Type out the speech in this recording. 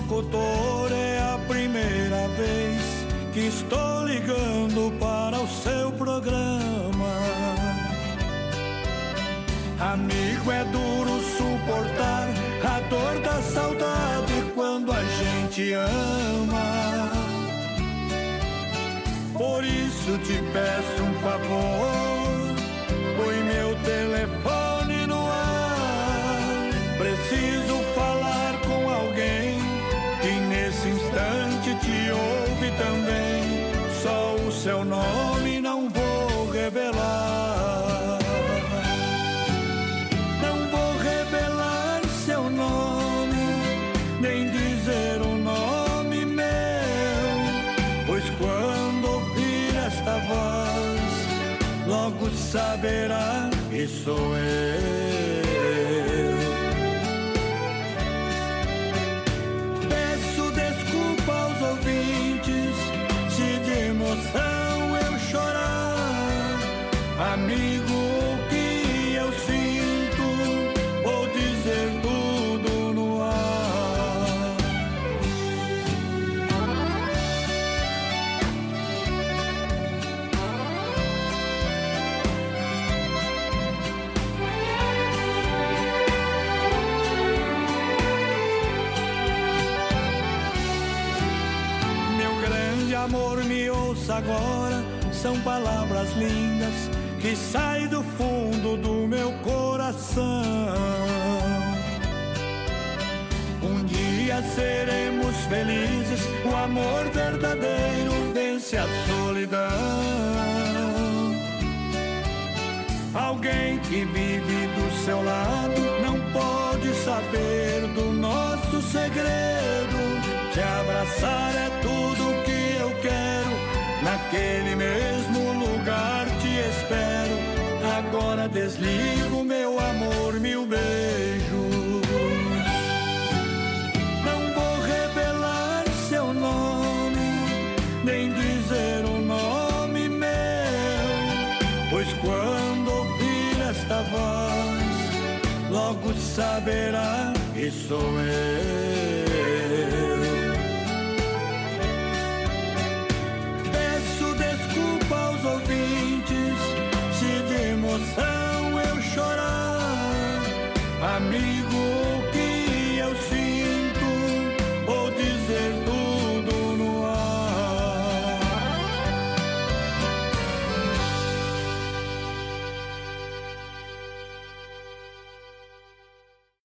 locutor, é a primeira vez que estou ligando para o seu programa. Amigo, é duro suportar a dor da saudade quando a gente ama. Por isso te peço um favor, põe meu telefone no ar. Preciso falar com alguém que nesse instante te ouve também. Só o seu nome não vou revelar. Não vou revelar seu nome, nem dizer o nome meu, pois quando ouvir esta voz, logo saberá que sou eu. Peço desculpa aos ouvintes se de emoção eu chorar. Amigo, o que eu sinto, vou dizer tudo no ar. Meu grande amor, me ouça agora, são palavras lindas que saem do fundo do meu coração. Um dia seremos felizes, o amor verdadeiro vence a solidão. Alguém que vive do seu lado não pode saber do nosso segredo. Te abraçar é tudo que eu quero, naquele mesmo lugar te espero. Agora desligo, meu amor, mil beijos. Não vou revelar seu nome, nem dizer o nome meu, pois quando ouvir esta voz, logo saberá que sou eu. Peço desculpa aos ouvintes se de emoção eu chorar. Amigo,